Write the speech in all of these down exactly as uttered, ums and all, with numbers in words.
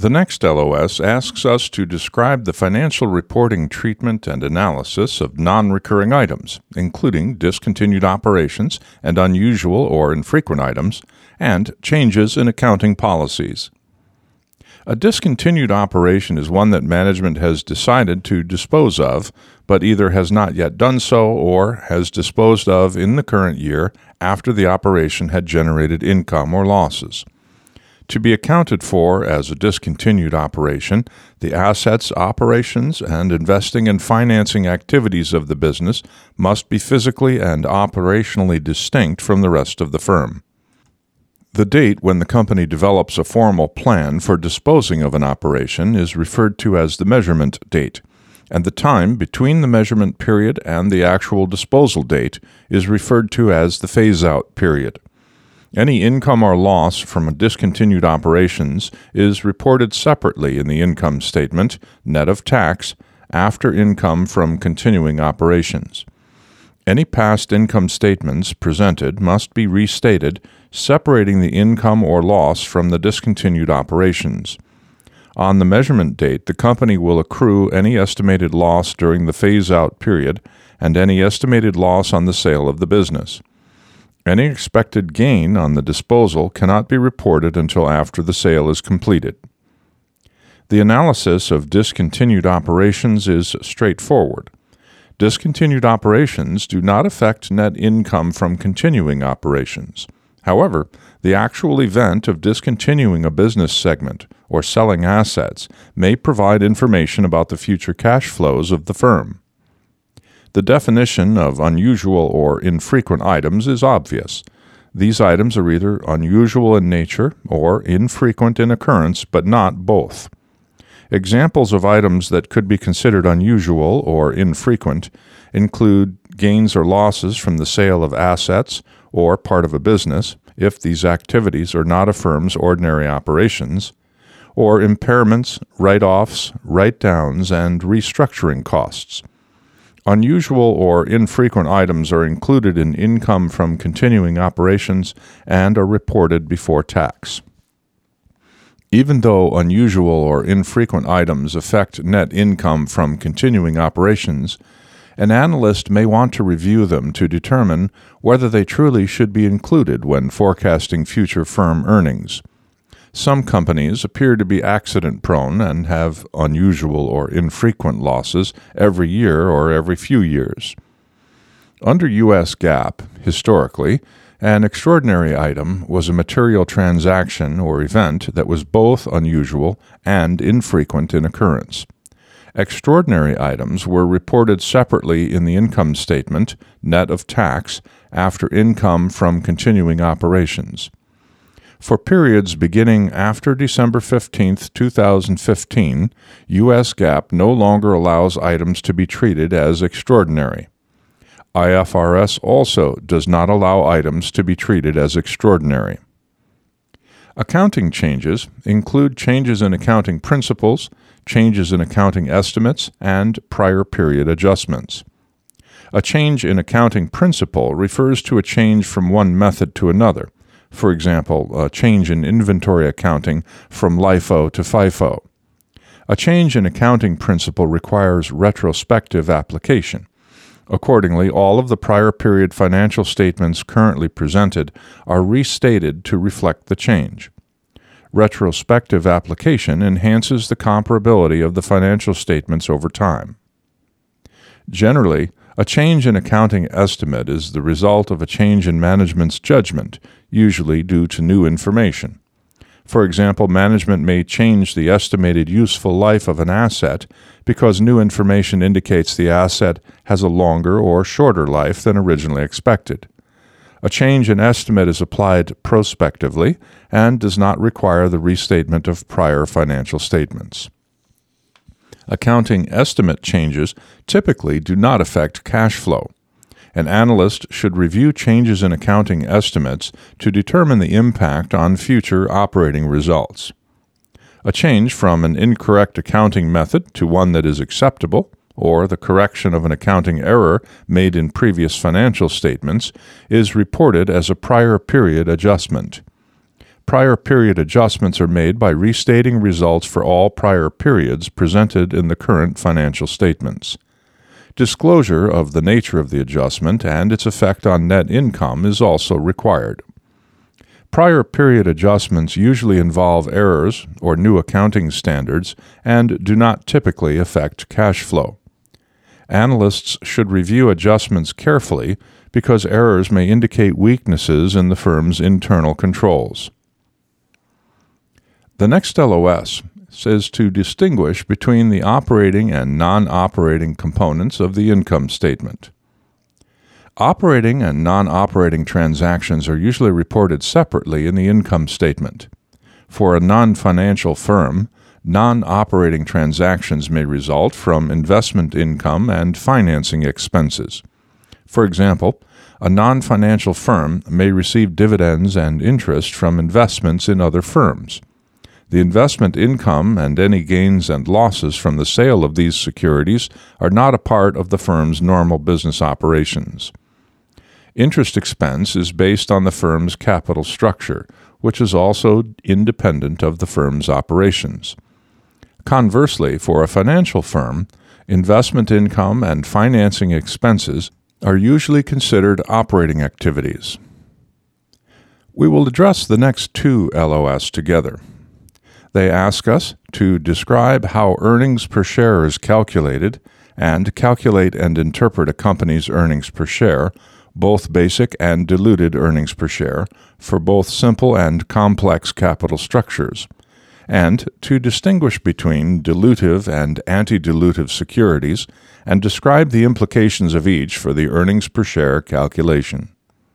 The next L O S asks us to describe the financial reporting treatment and analysis of non-recurring items, including discontinued operations and unusual or infrequent items, and changes in accounting policies. A discontinued operation is one that management has decided to dispose of, but either has not yet done so or has disposed of in the current year after the operation had generated income or losses. To be accounted for as a discontinued operation, the assets, operations, and investing and financing activities of the business must be physically and operationally distinct from the rest of the firm. The date when the company develops a formal plan for disposing of an operation is referred to as the measurement date, and the time between the measurement period and the actual disposal date is referred to as the phase-out period. Any income or loss from discontinued operations is reported separately in the income statement, net of tax, after income from continuing operations. Any past income statements presented must be restated, separating the income or loss from the discontinued operations. On the measurement date, the company will accrue any estimated loss during the phase-out period and any estimated loss on the sale of the business. Any expected gain on the disposal cannot be reported until after the sale is completed. The analysis of discontinued operations is straightforward. Discontinued operations do not affect net income from continuing operations. However, the actual event of discontinuing a business segment or selling assets may provide information about the future cash flows of the firm. The definition of unusual or infrequent items is obvious. These items are either unusual in nature or infrequent in occurrence, but not both. Examples of items that could be considered unusual or infrequent include gains or losses from the sale of assets or part of a business, if these activities are not a firm's ordinary operations, or impairments, write-offs, write-downs, and restructuring costs. Unusual or infrequent items are included in income from continuing operations and are reported before tax. Even though unusual or infrequent items affect net income from continuing operations, an analyst may want to review them to determine whether they truly should be included when forecasting future firm earnings. Some companies appear to be accident-prone and have unusual or infrequent losses every year or every few years. Under U S GAAP, historically, an extraordinary item was a material transaction or event that was both unusual and infrequent in occurrence. Extraordinary items were reported separately in the income statement, net of tax, after income from continuing operations. For periods beginning after December fifteenth, two thousand fifteen, U S GAAP no longer allows items to be treated as extraordinary. I F R S also does not allow items to be treated as extraordinary. Accounting changes include changes in accounting principles, changes in accounting estimates, and prior period adjustments. A change in accounting principle refers to a change from one method to another. For example, a change in inventory accounting from LIFO to FIFO. A change in accounting principle requires retrospective application. Accordingly, all of the prior period financial statements currently presented are restated to reflect the change. Retrospective application enhances the comparability of the financial statements over time. Generally, a change in accounting estimate is the result of a change in management's judgment, usually due to new information. For example, management may change the estimated useful life of an asset because new information indicates the asset has a longer or shorter life than originally expected. A change in estimate is applied prospectively and does not require the restatement of prior financial statements. Accounting estimate changes typically do not affect cash flow. An analyst should review changes in accounting estimates to determine the impact on future operating results. A change from an incorrect accounting method to one that is acceptable, or the correction of an accounting error made in previous financial statements, is reported as a prior period adjustment. Prior period adjustments are made by restating results for all prior periods presented in the current financial statements. Disclosure of the nature of the adjustment and its effect on net income is also required. Prior period adjustments usually involve errors or new accounting standards and do not typically affect cash flow. Analysts should review adjustments carefully because errors may indicate weaknesses in the firm's internal controls. The next L O S says to distinguish between the operating and non-operating components of the income statement. Operating and non-operating transactions are usually reported separately in the income statement. For a non-financial firm, non-operating transactions may result from investment income and financing expenses. For example, a non-financial firm may receive dividends and interest from investments in other firms. The investment income and any gains and losses from the sale of these securities are not a part of the firm's normal business operations. Interest expense is based on the firm's capital structure, which is also independent of the firm's operations. Conversely, for a financial firm, investment income and financing expenses are usually considered operating activities. We will address the next two L O S together. They ask us to describe how earnings per share is calculated and calculate and interpret a company's earnings per share, both basic and diluted earnings per share, for both simple and complex capital structures, and to distinguish between dilutive and anti-dilutive securities and describe the implications of each for the earnings per share calculation.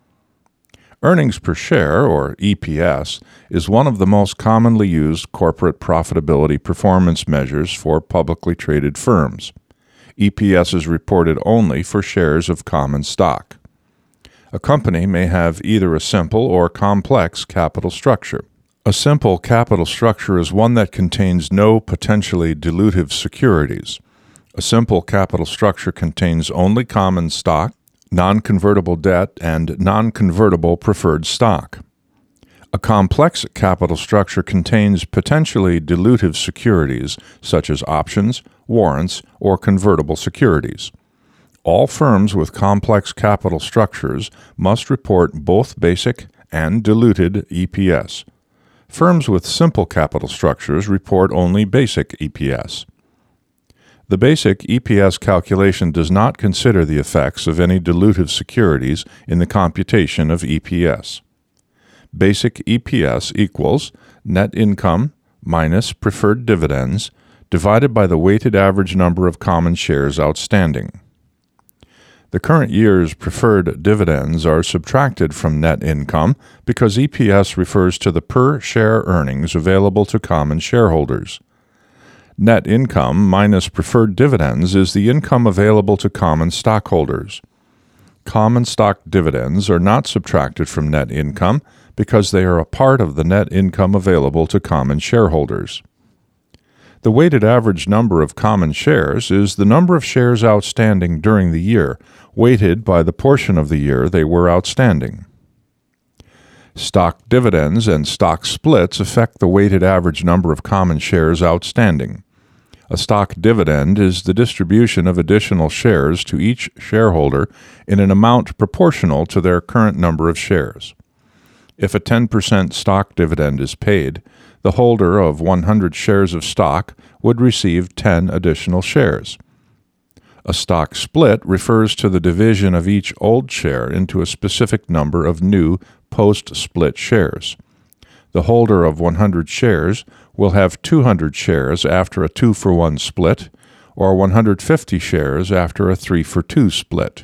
Earnings per share, or E P S, is one of the most commonly used corporate profitability performance measures for publicly traded firms. E P S is reported only for shares of common stock. A company may have either a simple or complex capital structure. A simple capital structure is one that contains no potentially dilutive securities. A simple capital structure contains only common stock, non-convertible debt, and non-convertible preferred stock. A complex capital structure contains potentially dilutive securities such as options, warrants, or convertible securities. All firms with complex capital structures must report both basic and diluted E P S. Firms with simple capital structures report only basic E P S. The basic E P S calculation does not consider the effects of any dilutive securities in the computation of E P S. Basic E P S equals net income minus preferred dividends divided by the weighted average number of common shares outstanding. The current year's preferred dividends are subtracted from net income because E P S refers to the per-share earnings available to common shareholders. Net income minus preferred dividends is the income available to common stockholders. Common stock dividends are not subtracted from net income because they are a part of the net income available to common shareholders. The weighted average number of common shares is the number of shares outstanding during the year, weighted by the portion of the year they were outstanding. Stock dividends and stock splits affect the weighted average number of common shares outstanding. A stock dividend is the distribution of additional shares to each shareholder in an amount proportional to their current number of shares. If a ten percent stock dividend is paid, the holder of one hundred shares of stock would receive ten additional shares. A stock split refers to the division of each old share into a specific number of new post-split shares. The holder of one hundred shares will have two hundred shares after a two for one split, or one hundred fifty shares after a three for two split.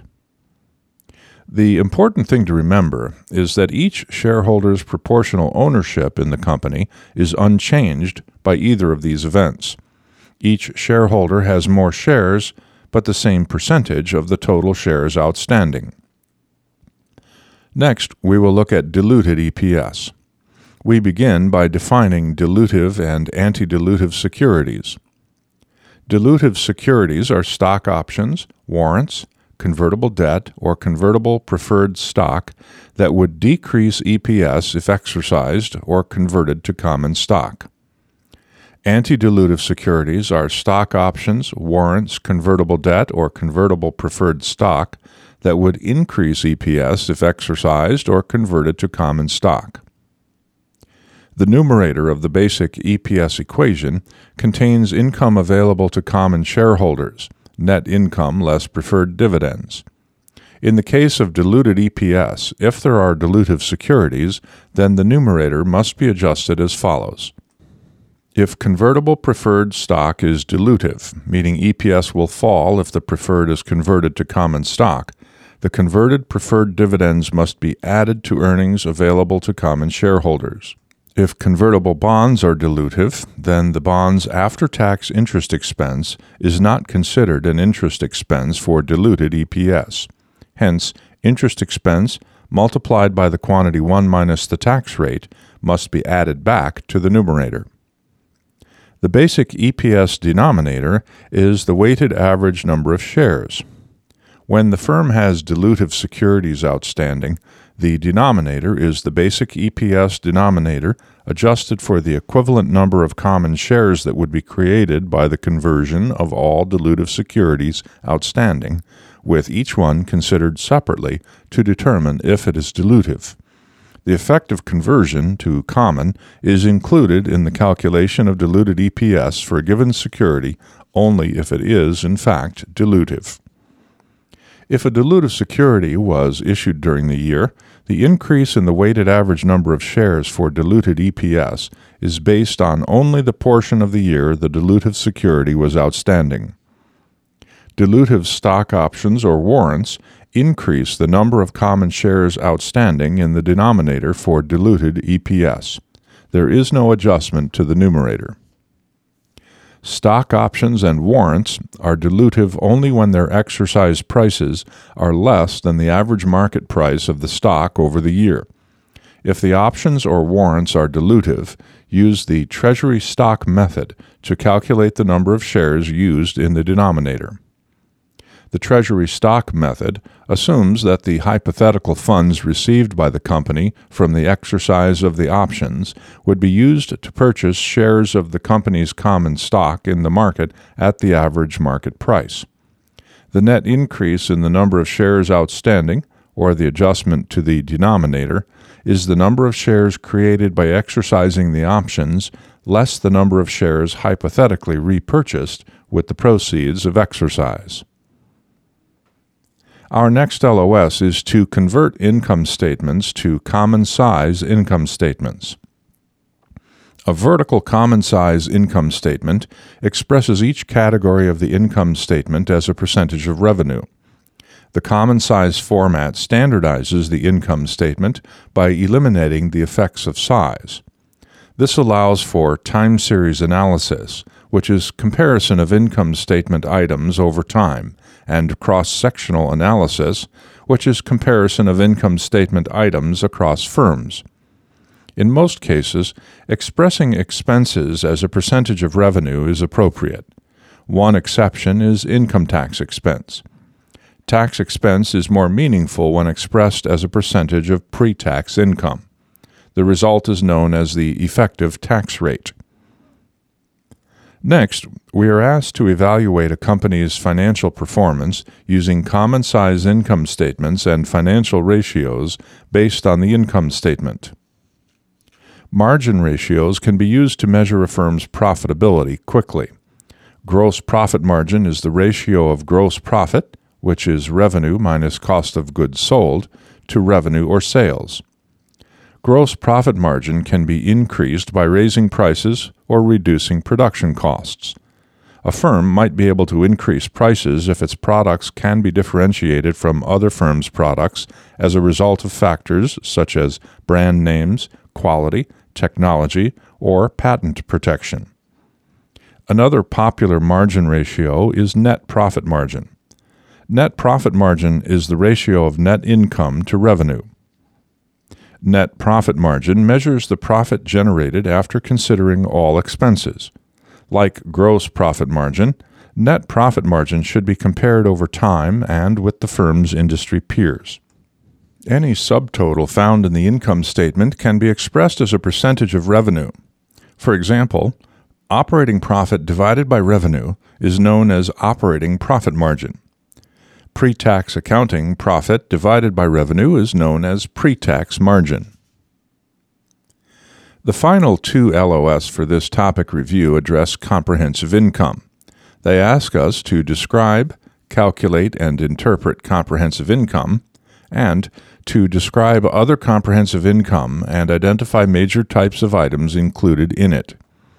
The important thing to remember is that each shareholder's proportional ownership in the company is unchanged by either of these events. Each shareholder has more shares, but the same percentage of the total shares outstanding. Next, we will look at diluted E P S. We begin by defining dilutive and anti-dilutive securities. Dilutive securities are stock options, warrants, convertible debt, or convertible preferred stock that would decrease E P S if exercised or converted to common stock. Anti-dilutive securities are stock options, warrants, convertible debt, or convertible preferred stock that would increase E P S if exercised or converted to common stock. The numerator of the basic E P S equation contains income available to common shareholders, net income less preferred dividends. In the case of diluted E P S, if there are dilutive securities, then the numerator must be adjusted as follows. If convertible preferred stock is dilutive, meaning E P S will fall if the preferred is converted to common stock, the converted preferred dividends must be added to earnings available to common shareholders. If convertible bonds are dilutive, then the bond's after-tax interest expense is not considered an interest expense for diluted E P S. Hence, interest expense multiplied by the quantity one minus the tax rate must be added back to the numerator. The basic E P S denominator is the weighted average number of shares. When the firm has dilutive securities outstanding, the denominator is the basic E P S denominator adjusted for the equivalent number of common shares that would be created by the conversion of all dilutive securities outstanding, with each one considered separately to determine if it is dilutive. The effect of conversion to common is included in the calculation of diluted E P S for a given security only if it is, in fact, dilutive. If a dilutive security was issued during the year, the increase in the weighted average number of shares for diluted E P S is based on only the portion of the year the dilutive security was outstanding. Dilutive stock options or warrants increase the number of common shares outstanding in the denominator for diluted E P S. There is no adjustment to the numerator. Stock options and warrants are dilutive only when their exercise prices are less than the average market price of the stock over the year. If the options or warrants are dilutive, use the treasury stock method to calculate the number of shares used in the denominator. The treasury stock method assumes that the hypothetical funds received by the company from the exercise of the options would be used to purchase shares of the company's common stock in the market at the average market price. The net increase in the number of shares outstanding, or the adjustment to the denominator, is the number of shares created by exercising the options less the number of shares hypothetically repurchased with the proceeds of exercise. Our next L O S is to convert income statements to common-size income statements. A vertical common-size income statement expresses each category of the income statement as a percentage of revenue. The common-size format standardizes the income statement by eliminating the effects of size. This allows for time series analysis, which is comparison of income statement items over time, and cross-sectional analysis, which is comparison of income statement items across firms. In most cases, expressing expenses as a percentage of revenue is appropriate. One exception is income tax expense. Tax expense is more meaningful when expressed as a percentage of pre-tax income. The result is known as the effective tax rate. Next, we are asked to evaluate a company's financial performance using common-size income statements and financial ratios based on the income statement. Margin ratios can be used to measure a firm's profitability quickly. Gross profit margin is the ratio of gross profit, which is revenue minus cost of goods sold, to revenue or sales. Gross profit margin can be increased by raising prices or reducing production costs. A firm might be able to increase prices if its products can be differentiated from other firms' products as a result of factors such as brand names, quality, technology, or patent protection. Another popular margin ratio is net profit margin. Net profit margin is the ratio of net income to revenue. Net profit margin measures the profit generated after considering all expenses. Like gross profit margin, Net profit margin should be compared over time and with the firm's industry peers. Any subtotal found in the income statement can be expressed as a percentage of revenue. For example, operating profit divided by revenue is known as operating profit margin. Pre-tax accounting profit divided by revenue is known as pre-tax margin. The final two L O S for this topic review address comprehensive income. They ask us to describe, calculate, and interpret comprehensive income, and to describe other comprehensive income and identify major types of items included in it.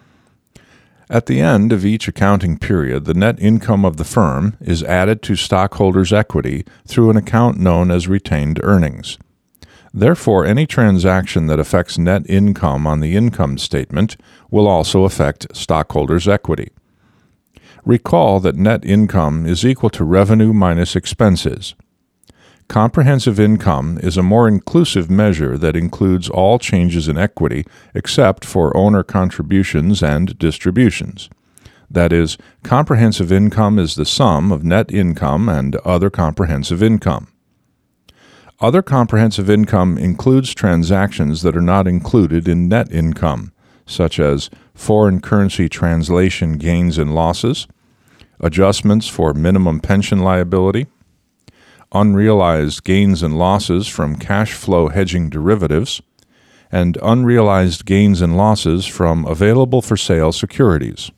At the end of each accounting period, the net income of the firm is added to stockholders' equity through an account known as retained earnings. Therefore, any transaction that affects net income on the income statement will also affect stockholders' equity. Recall that net income is equal to revenue minus expenses. Comprehensive income is a more inclusive measure that includes all changes in equity except for owner contributions and distributions. That is, comprehensive income is the sum of net income and other comprehensive income. Other comprehensive income includes transactions that are not included in net income, such as foreign currency translation gains and losses, adjustments for minimum pension liability, unrealized gains and losses from cash flow hedging derivatives, and unrealized gains and losses from available-for-sale securities.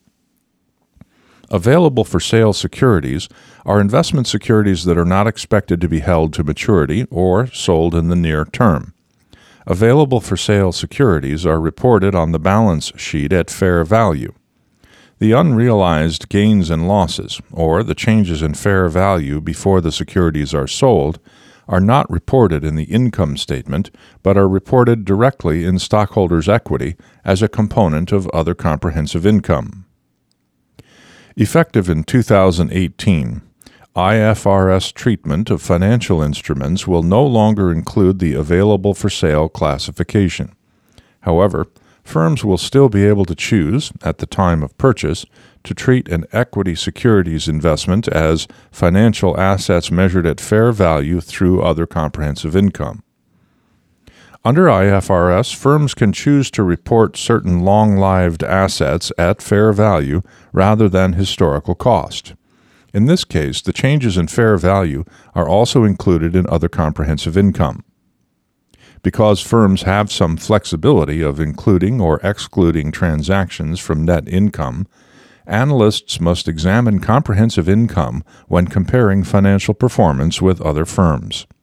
Available-for-sale securities are investment securities that are not expected to be held to maturity or sold in the near term. Available-for-sale securities are reported on the balance sheet at fair value. The unrealized gains and losses, or the changes in fair value before the securities are sold, are not reported in the income statement, but are reported directly in stockholders' equity as a component of other comprehensive income. Effective in two thousand eighteen, I F R S treatment of financial instruments will no longer include the available-for-sale classification. However, firms will still be able to choose, at the time of purchase, to treat an equity securities investment as financial assets measured at fair value through other comprehensive income. Under I F R S, firms can choose to report certain long-lived assets at fair value rather than historical cost. In this case, the changes in fair value are also included in other comprehensive income. Because firms have some flexibility of including or excluding transactions from net income, analysts must examine comprehensive income when comparing financial performance with other firms.